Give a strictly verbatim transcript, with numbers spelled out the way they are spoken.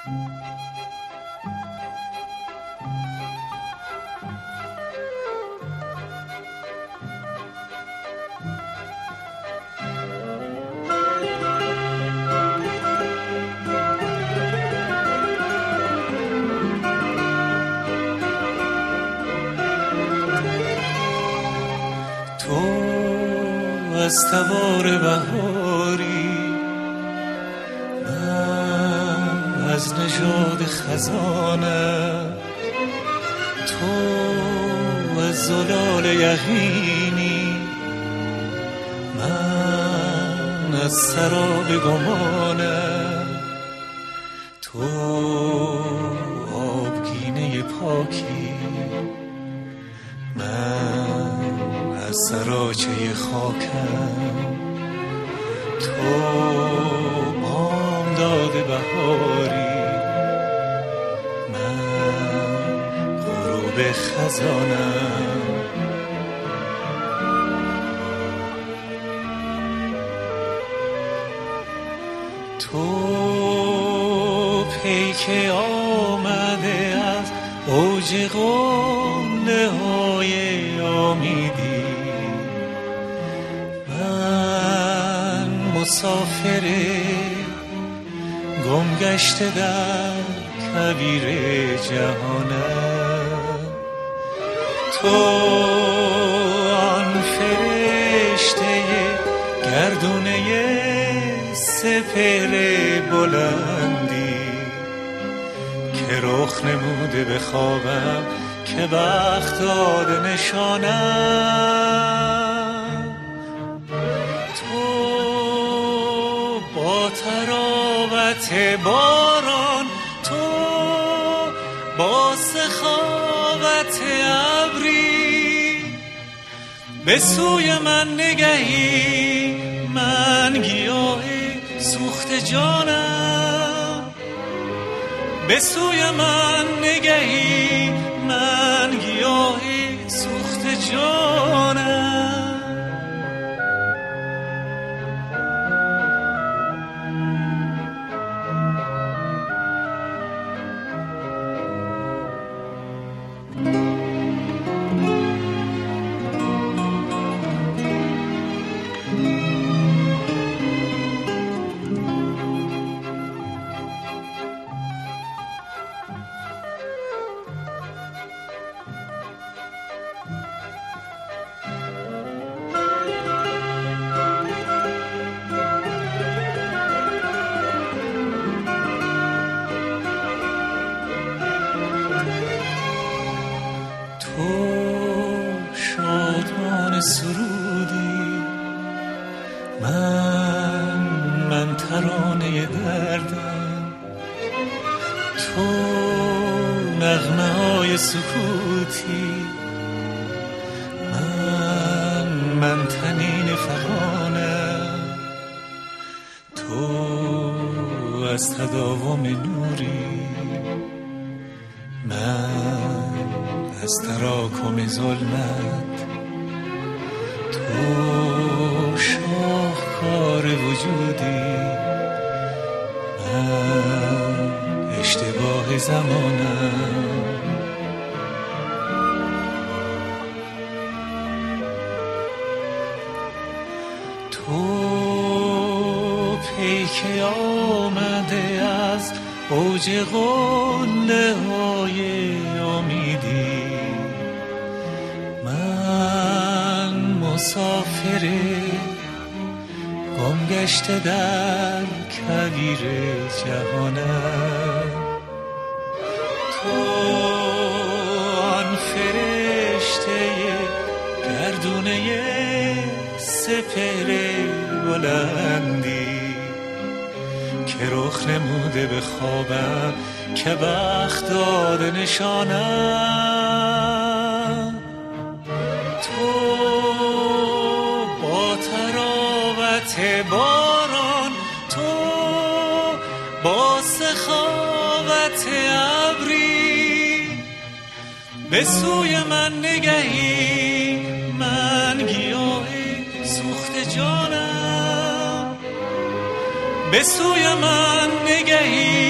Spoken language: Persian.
از تبار بهاری، من از نژاد خزانم، تو از زلال یقینی، من از سراب گمانم، تو آبگینه پاکی، من از سراچه خاکم، تو بامداد بهاری، من غروب خزانم. تو پیک آمده از اوج قله های امیدی، من مسافر گم گشته در کویر جهانم، تو آن فرشته گردونه سپهر بلندی که رخ نموده به خوابم که بخت داده نشانم، تو با تراوت باران، تو با سخاوت ابری به سوی من نگهی، من گیاهی سوخت جانم، به سوی من نگهی، من گیاهی سوخت جانم. سرودی من من ترانه دردم، تو نغمه های سکوتی، من من تنین فغانم، تو از تداوم نوری، من از تراکم ظلمت، تو شاهکار وجودی، من اشتباه زمانم، تو پیک آمده از اوج قله های امیدی، من مسافر گم گشته در کویر جهانم، تو آن فرشته گردونه سپهر بلندی که رخ نموده به خوابم که بخت داده نشانم، تو با تراوت باران، تو با سخاوت ابری به سوی من نگهی، من گیاهی سوخت جانم، به سوی من نگهی،